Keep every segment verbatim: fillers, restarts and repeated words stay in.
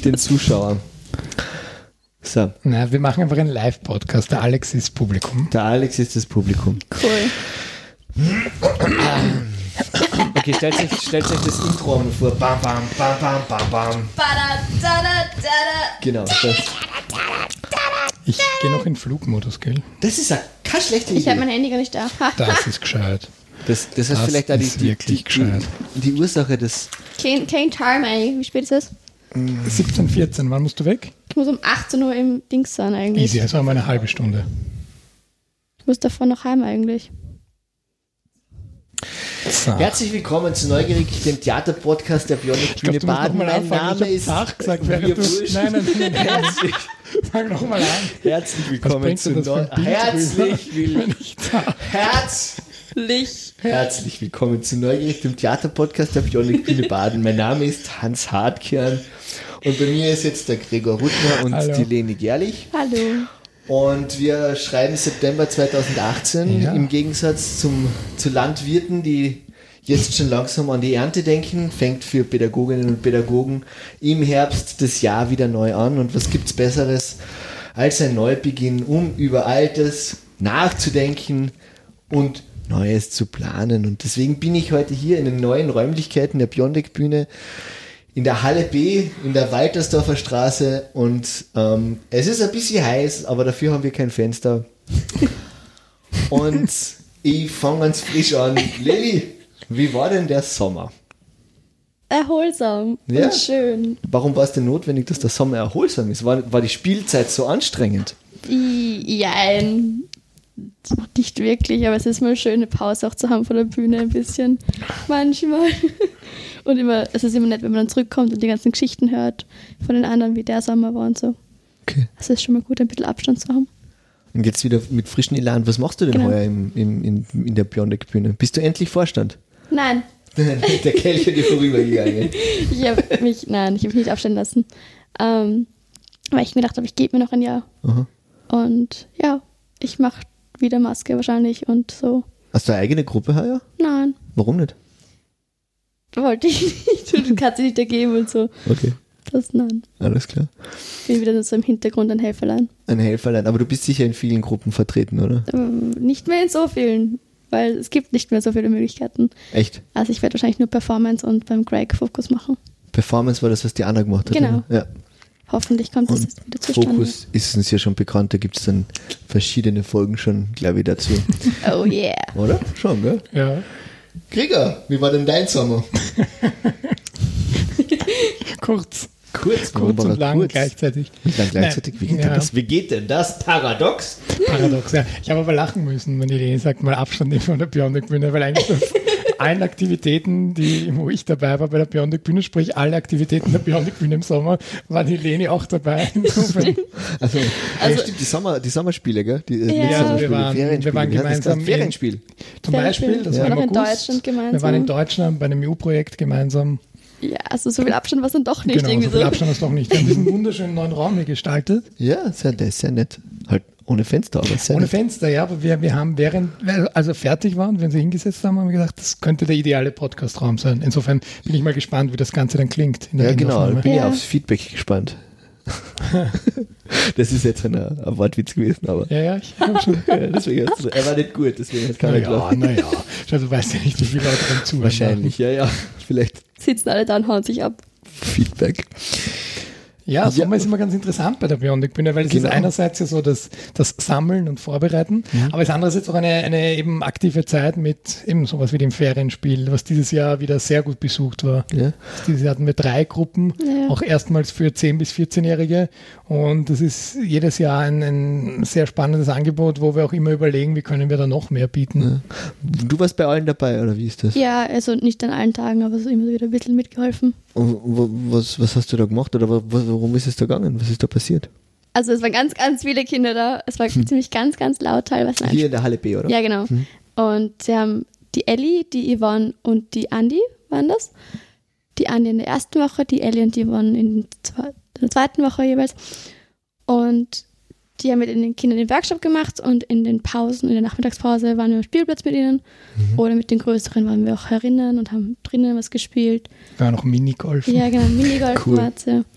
den Zuschauern. So. Na, wir machen einfach einen Live-Podcast. Der Alex ist Publikum. Der Alex ist das Publikum. Cool. Okay, stellt euch, stellt euch das Intro mal vor. Bam, bam, bam, bam, bam, bam. Genau, das. Ich gehe noch in Flugmodus, gell? Das ist ja keine schlechte Idee. Ich habe mein Handy gar nicht da. Ha. Das ist gescheit. Das, das ist Das vielleicht auch die, ist die, wirklich die, gescheit. die, die Ursache des... Kein, kein Time eigentlich. Wie spät ist es? siebzehn, vierzehn, wann musst du weg? Ich muss um achtzehn Uhr im Dings sein eigentlich. Easy, also haben wir eine halbe Stunde. Ich muss davon noch heim eigentlich. So. Herzlich willkommen zu Neugierig, dem Theaterpodcast der Bionic Bühne Baden. Mein Name ist... Zach gesagt, während du... Wurscht. Nein, nein, nein, nein. Herzlich, Fang nochmal an. herzlich Was willkommen bringt zu denn das für Neu... ein Bild Herzlich rüber, wenn willkommen... ich Zach... Herz... Licht. Herzlich willkommen zu Neugierig, dem Theaterpodcast der Bionic Bühne Baden. Mein Name ist Hans Hartkern und bei mir ist jetzt der Gregor Ruttner und Hallo. die Leni Gerlich. Hallo. Und wir schreiben September zweitausendachtzehn, Ja. im Gegensatz zum, zu Landwirten, die jetzt schon langsam an die Ernte denken, fängt für Pädagoginnen und Pädagogen im Herbst das Jahr wieder neu an. Und was gibt's Besseres als ein Neubeginn, um über Altes nachzudenken und Neues zu planen. Und deswegen bin ich heute hier in den neuen Räumlichkeiten der Bionic Bühne in der Halle B, in der Waltersdorfer Straße, und ähm, es ist ein bisschen heiß, aber dafür haben wir kein Fenster. Und ich fange ganz frisch an. Leni, wie war denn der Sommer? Erholsam Ja? und schön. Warum war es denn notwendig, dass der Sommer erholsam ist? War, war die Spielzeit so anstrengend? Jein. Nicht wirklich, aber es ist mal schön, eine Pause auch zu haben von der Bühne ein bisschen. Manchmal. Und immer, es ist immer nett, wenn man dann zurückkommt und die ganzen Geschichten hört von den anderen, wie der Sommer war und so. Okay. Es ist schon mal gut, ein bisschen Abstand zu haben. Und jetzt wieder mit frischen Elan. Was machst du denn Genau. heuer im, im, in, in der Bionic Bühne? Bist du endlich Vorstand? Nein, Der Kelch hat dir vorübergegangen. ich habe mich, nein, ich habe mich nicht aufstellen lassen. Ähm, weil ich mir gedacht habe, ich gebe mir noch ein Jahr. Aha. Und ja, ich mache wieder Maske wahrscheinlich und so. Hast du eine eigene Gruppe heuer? Nein, Warum nicht? wollte ich nicht. Du kannst sie nicht ergeben und so. Okay, Das, nein. alles klar. Ich bin wieder so im Hintergrund ein Helferlein. Ein Helferlein. Aber du bist sicher in vielen Gruppen vertreten, oder? Ähm, nicht mehr in so vielen, weil es gibt nicht mehr so viele Möglichkeiten. Echt? Also ich werde wahrscheinlich nur Performance und beim Greg Fokus machen. Performance war das, was die Anna gemacht hat. Genau. oder? Ja. Hoffentlich kommt das Und jetzt wieder zustande. Fokus ist uns ja schon bekannt, da gibt es dann verschiedene Folgen schon, glaube ich, dazu. Oh yeah. Oder? Schon, gell? Ja. Gregor, wie war denn dein Sommer? Kurz. Kurz, warum Kurz war und er lang kurz? gleichzeitig. Und dann gleichzeitig, wie geht, Ja. denn das? wie geht denn das? Paradox? Paradox, ja. Ich habe aber lachen müssen, wenn die Leni sagt, mal Abstand nehmen von der Bionic Bühne, weil eigentlich das allen Aktivitäten, die, wo ich dabei war bei der Bionic Bühne, sprich alle Aktivitäten der Bionic Bühne im Sommer, war die Leni auch dabei. Insofern, Also, Also- ja, stimmt, die, Sommer, die Sommerspiele, gell? Die, äh, Ja. nicht Ja, Sommerspiele, wir waren- Ferienspiele. wir waren Wie heißt das? gemeinsam in- Ferienspiel. zum Beispiel, das Wir war im waren noch in August. Deutschland gemeinsam. Wir waren in Deutschland bei einem E U-Projekt gemeinsam. Ja, also so viel Abstand war es dann doch nicht Genau, irgendwie so viel so. Abstand ist doch nicht. Wir haben diesen wunderschönen neuen Raum hier gestaltet. Ja, sehr, der ist sehr nett. Halt ohne Fenster, aber sehr Ohne nett. Fenster, ja, aber wir, wir haben während, also fertig waren, wenn sie hingesetzt haben, haben wir gedacht, das könnte der ideale Podcast-Raum sein. Insofern bin ich mal gespannt, wie das Ganze dann klingt. In der Ja, genau, da Innenaufnahme. bin ich Ja. aufs Feedback gespannt. Das ist jetzt ein, ein Wortwitz gewesen, aber Ja, ja, ich habe schon. ja, deswegen, hast du- er war nicht gut, deswegen hat keiner Naja, gelacht. naja. Schau, du weißt ja nicht, wie viele Leute beim Zuhören Wahrscheinlich, ja, ja. Vielleicht Sitzen alle da und hauen sich ab. Feedback. Ja, Sommer Ja. ist immer ganz interessant bei der Bionic Bühne, weil es Genau. ist einerseits ja so das, das Sammeln und Vorbereiten, aber es ist andererseits auch eine, eine eben aktive Zeit mit eben sowas wie dem Ferienspiel, was dieses Jahr wieder sehr gut besucht war. Ja. Dieses Jahr hatten wir drei Gruppen, Ja. auch erstmals für zehn- bis vierzehnjährige, und das ist jedes Jahr ein, ein sehr spannendes Angebot, wo wir auch immer überlegen, wie können wir da noch mehr bieten. Du warst bei allen dabei, oder wie ist das? Ja, also nicht an allen Tagen, aber so immer wieder ein bisschen mitgeholfen. Und wo- was, was hast du da gemacht, oder wo- worum ist es da gegangen? Was ist da passiert? Also es waren ganz, ganz viele Kinder da. Es war ziemlich ganz, ganz laut teilweise. Nein, Hier in der Halle B, oder? Ja, genau. Und sie haben die Ellie, die Yvonne und die Andi waren das. Die Andi in der ersten Woche, die Ellie und die Yvonne in zwe- in der zweiten Woche jeweils. Und die haben mit den Kindern den Workshop gemacht und in den Pausen, in der Nachmittagspause waren wir am Spielplatz mit ihnen. Oder mit den Größeren waren wir auch herinnen und haben drinnen was gespielt. Wir waren noch Minigolfen. Ja, genau, Minigolf Cool. war's, ja.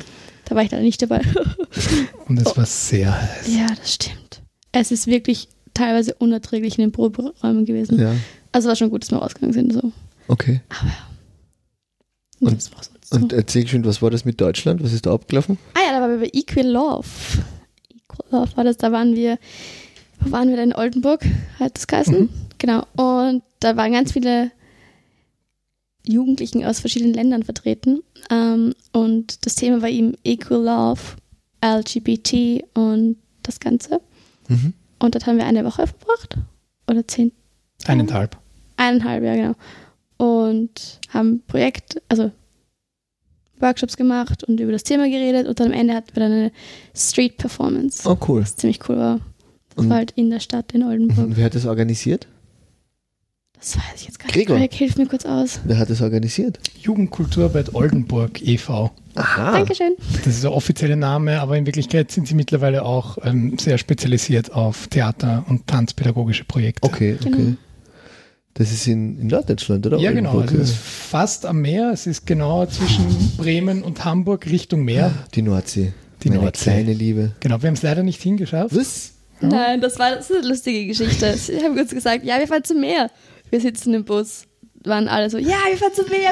Da war ich leider nicht dabei. Und es war sehr heiß. Ja, das stimmt. Es ist wirklich teilweise unerträglich in den Proberäumen gewesen. Ja. Also war schon gut, dass wir rausgegangen sind. So. Okay. Aber ja. Und- das war's sonst so. Und erzähl schön, was war das mit Deutschland? Was ist da abgelaufen? Ah ja, da waren wir bei Equal Love. Equal Love war das, da waren wir, wo waren wir da in Oldenburg, hat das geheißen. Mhm. Genau. Und da waren ganz viele Jugendlichen aus verschiedenen Ländern vertreten. Ähm, und das Thema war eben Equal Love, L G B T und das Ganze. Mhm. Und dort haben wir eine Woche verbracht. Oder zehn, Eineinhalb. eineinhalb, ja genau. Und haben Projekt, also Workshops gemacht und über das Thema geredet. Und dann am Ende hatten wir dann eine Street Performance. Oh, cool. Was ziemlich cool war. Das Und- war halt in der Stadt in Oldenburg. Und wer hat das organisiert? Das weiß ich jetzt gar nicht. Gregor. Greg, hilf mir kurz aus. Wer hat das organisiert? Jugendkulturarbeit Oldenburg e V. Aha. Dankeschön. Das ist der offizielle Name, aber in Wirklichkeit sind sie mittlerweile auch ähm, sehr spezialisiert auf Theater- und tanzpädagogische Projekte. Okay, okay. Genau. Das ist in, in Norddeutschland, oder? Ja, genau. Oldenburg, Also es ist fast am Meer. Es ist genau zwischen Bremen und Hamburg Richtung Meer. Die Nordsee. Die Meine Nordsee. kleine Liebe. Genau, wir haben es leider nicht hingeschafft. Was? Nein, das war, das ist eine lustige Geschichte. Sie haben kurz gesagt, ja, wir fahren zum Meer. Wir sitzen im Bus, waren alle so, ja, wir fahren zum Meer,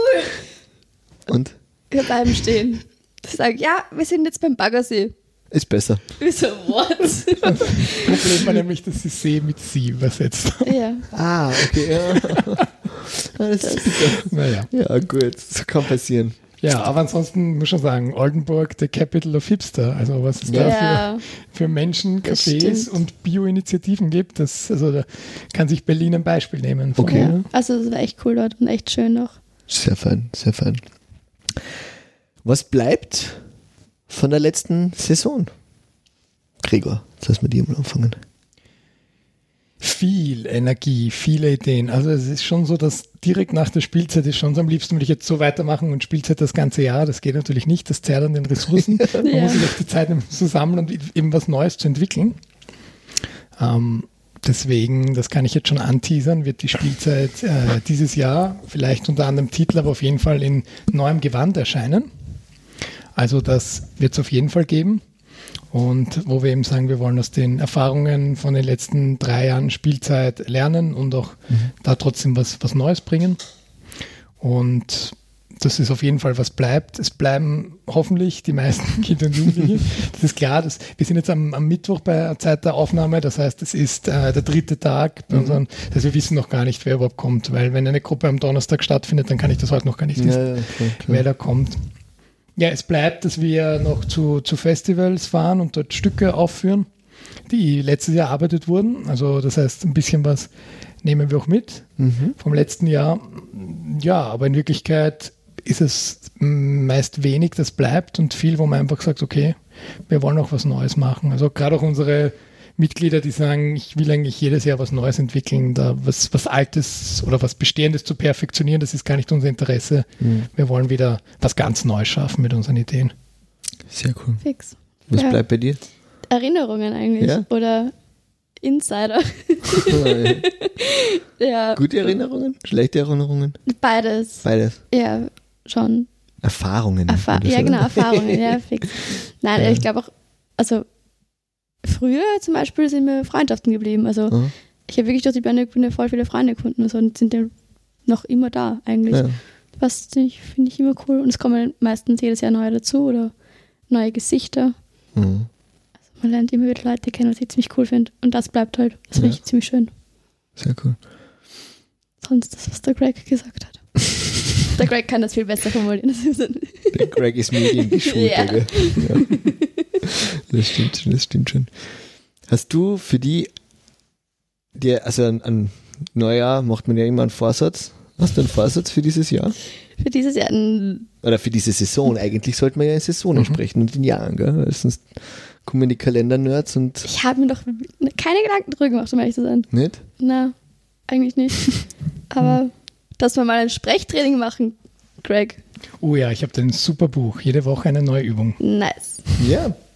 cool. Und? Wir bleiben stehen. Ich sage, ja, wir sind jetzt beim Baggersee. Ist besser. Wir so, what? Problem war nämlich, dass sie See mit Sie übersetzt. Ja, Ah, okay. Ja. Das ist Naja. ja, gut. Das kann passieren. Ja, aber ansonsten muss ich schon sagen, Oldenburg, the capital of Hipster. Also was es da ja. für, für Menschen, Das Cafés stimmt. und Bio-Initiativen gibt, das, also da kann sich Berlin ein Beispiel nehmen. Von, Okay. ja. Also es war echt cool dort und echt schön noch. Sehr fein, sehr fein. Was bleibt von der letzten Saison? Gregor, jetzt lass mal dir mal anfangen. Viel Energie, viele Ideen. Also es ist schon so, dass direkt nach der Spielzeit ist schon so, am liebsten würde ich jetzt so weitermachen und Spielzeit das ganze Jahr. Das geht natürlich nicht, das zerrt an den Ressourcen. Man Ja. muss sich echt die Zeit nehmen, zu sammeln und eben was Neues zu entwickeln. Ähm, deswegen, das kann ich jetzt schon anteasern, wird die Spielzeit äh, dieses Jahr vielleicht unter anderem Titel, aber auf jeden Fall in neuem Gewand erscheinen. Also das wird es auf jeden Fall geben. Und wo wir eben sagen, wir wollen aus den Erfahrungen von den letzten drei Jahren Spielzeit lernen und auch Mhm. da trotzdem was, was Neues bringen. Und das ist auf jeden Fall, was bleibt. Es bleiben hoffentlich die meisten Kinder und Jugendliche. Das ist klar, dass, wir sind jetzt am, am Mittwoch bei der Zeit der Aufnahme, das heißt, es ist äh, der dritte Tag bei Mhm. unseren, das heißt, wir wissen noch gar nicht, wer überhaupt kommt, weil wenn eine Gruppe am Donnerstag stattfindet, dann kann ich das heute noch gar nicht wissen, Ja, ja, klar, wer klar. da kommt. Ja, es bleibt, dass wir noch zu, zu Festivals fahren und dort Stücke aufführen, die letztes Jahr erarbeitet wurden. Also das heißt, ein bisschen was nehmen wir auch mit Mhm. vom letzten Jahr. Ja, aber in Wirklichkeit ist es meist wenig, das bleibt und viel, wo man einfach sagt, okay, wir wollen auch was Neues machen. Also gerade auch unsere Mitglieder, die sagen, ich will eigentlich jedes Jahr was Neues entwickeln, da was, was Altes oder was Bestehendes zu perfektionieren, das ist gar nicht unser Interesse. Mhm. Wir wollen wieder was ganz Neues schaffen mit unseren Ideen. Sehr cool. Fix. Was Ja. bleibt bei dir? Erinnerungen eigentlich. Ja? Oder Insider. Ja, Gute Erinnerungen? Schlechte Erinnerungen? beides. Beides. Ja, schon. Erfahrungen. Erfa oder ja, so. genau, Erfahrungen, ja, fix. Nein, Ja. ich glaube auch, also früher zum Beispiel sind mir Freundschaften geblieben. Also Mhm. ich habe wirklich durch die Bionic-Bühne voll viele Freunde gefunden und, so, und sind ja noch immer da eigentlich. Ja. Was finde ich, find ich immer cool. Und es kommen meistens jedes Jahr neue dazu oder neue Gesichter. Mhm. Man lernt immer wieder Leute kennen, was ich ziemlich cool finde. Und das bleibt halt. Das finde Ja. ich ziemlich schön. Sehr cool. Sonst das, was der Greg gesagt hat. Der Greg kann das viel besser formulieren. Das ist ein- Der Greg ist mediengeschult. Ja. Gell? Ja. Das stimmt schon, das stimmt schon. Hast du für die, dir, also ein, ein Neujahr macht man ja immer einen Vorsatz. Hast du einen Vorsatz für dieses Jahr? für dieses Jahr ein Oder für diese Saison? Eigentlich sollte man ja in Saisonen Mhm. sprechen und in Jahren, gell? Weil sonst kommen die Kalender-Nerds und Ich habe mir doch keine Gedanken drüber gemacht, um ehrlich zu sein. nicht? Na, eigentlich nicht. Aber dass wir mal ein Sprechtraining machen, Greg. Oh ja, ich habe ein super Buch. Jede Woche eine neue Übung. Nice. Ja.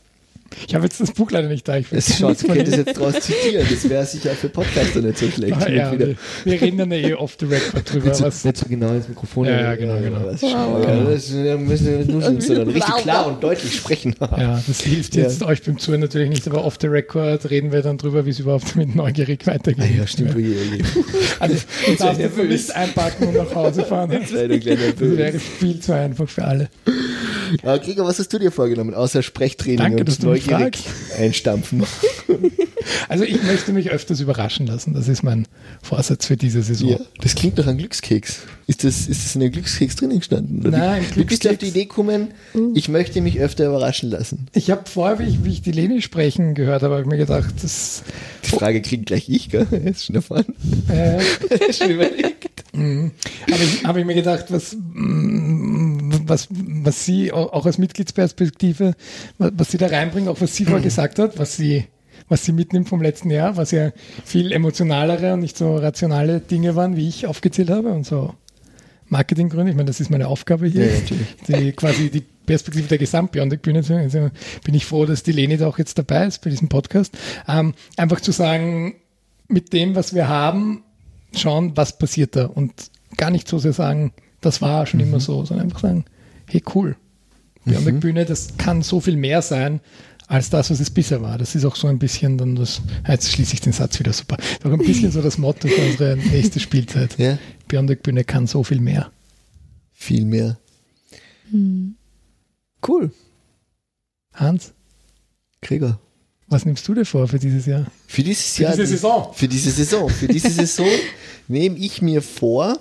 Ich habe jetzt das Buch leider nicht da. Ich Das schaut, ich könnte das jetzt draus zitieren. Das wäre sicher für Podcaster nicht so schlecht. Ah, ja, wir, wir reden dann eh off the record drüber. Nicht so, Was, nicht so genau ins Mikrofon. Ja, ja, genau, genau. Was wow. Ja, das müssen wir nicht nuscheln, sondern richtig klar und deutlich sprechen. Ja, das hilft jetzt ja. euch beim Zuhören natürlich nicht, aber off the record reden wir dann drüber, wie es überhaupt mit neugierig weitergeht. Ah, ja, stimmt. Ja. Also, du darfst jetzt nicht einpacken und nach Hause fahren. Das wäre viel zu einfach für alle. Ja, Gregor, was hast du dir vorgenommen, außer Sprechtraining Danke, und neugierig einstampfen? Also ich möchte mich öfters überraschen lassen. Das ist mein Vorsatz für diese Saison. Ja, das klingt doch ein Glückskeks. Ist das, ist das in einem Glückskeks drin gestanden? Oder Nein, wie, wie bist du auf die Idee gekommen, uh. ich möchte mich öfter überraschen lassen? Ich habe vorher, wie ich, wie ich die Leni sprechen gehört habe, habe ich mir gedacht, das... Die Frage kriegt gleich ich, gell? Ist schon erfahren. Äh, schon überlegt. Mhm. Aber ich habe ich mir gedacht, was, was, was sie auch aus Mitgliedsperspektive, was sie da reinbringen, auch was sie vorher gesagt hat, was sie, was sie mitnimmt vom letzten Jahr, was ja viel emotionalere und nicht so rationale Dinge waren, wie ich aufgezählt habe und so Marketinggründe. Ich meine, das ist meine Aufgabe hier, ja, natürlich. Die, quasi die Perspektive der Gesamt-Beyond-Bühne zu. Also bin ich froh, dass die Leni da auch jetzt dabei ist bei diesem Podcast. Ähm, einfach zu sagen, mit dem, was wir haben, schauen, was passiert da und gar nicht so sehr sagen, das war schon mhm. immer so, sondern einfach sagen, hey cool, Beyond mhm. Bühne, das kann so viel mehr sein, als das, was es bisher war. Das ist auch so ein bisschen dann das, jetzt schließe ich den Satz wieder super, doch ein bisschen so das Motto für unsere nächste Spielzeit. Ja. Beyond Bühne kann so viel mehr. Viel mehr. Mhm. Cool. Hans? Gregor. Was nimmst du dir vor für dieses Jahr? Für dieses für Jahr. Diese Saison. Für diese Saison. Für diese Saison nehme ich mir vor,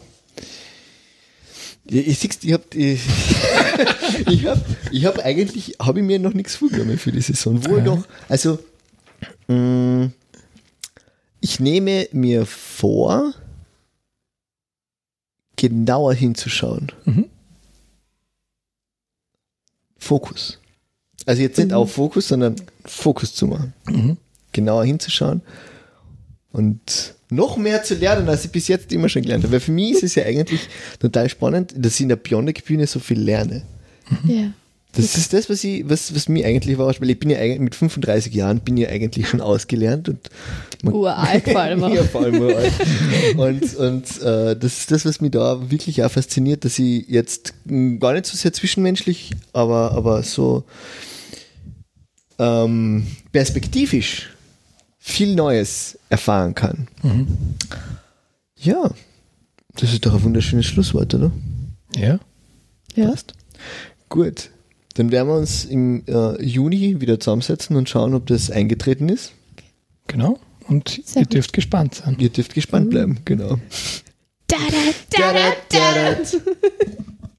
ich siehst, ich habe ich, ich hab, ich hab eigentlich, habe ich mir noch nichts vorgenommen für die Saison. Wohl doch, also mh, ich nehme mir vor, genauer hinzuschauen. Mhm. Fokus. Also jetzt nicht mhm. auf Fokus, sondern Fokus zu machen. Mhm. Genauer hinzuschauen und noch mehr zu lernen, als ich bis jetzt immer schon gelernt habe. Weil für mich ist es ja eigentlich total spannend, dass ich in der Beyond-Bühne so viel lerne. Mhm. Ja. Das ist das, was ich, was, was mir eigentlich überrascht, weil ich bin ja eigentlich mit fünfunddreißig Jahren bin ja eigentlich schon ausgelernt und uralt vor allem auch. Ja, vor allem uralt. Und, und äh, das ist das, was mich da wirklich auch fasziniert, dass ich jetzt mh, gar nicht so sehr zwischenmenschlich, aber, aber so ähm, perspektivisch viel Neues erfahren kann. Mhm. Ja, das ist doch ein wunderschönes Schlusswort, oder? Ja. Ja. Passt. Gut. Dann werden wir uns im äh, Juni wieder zusammensetzen und schauen, ob das eingetreten ist. Genau. Und Sehr ihr gut. dürft gespannt sein. Ihr dürft gespannt bleiben, genau. Da, da, da, da, da, da.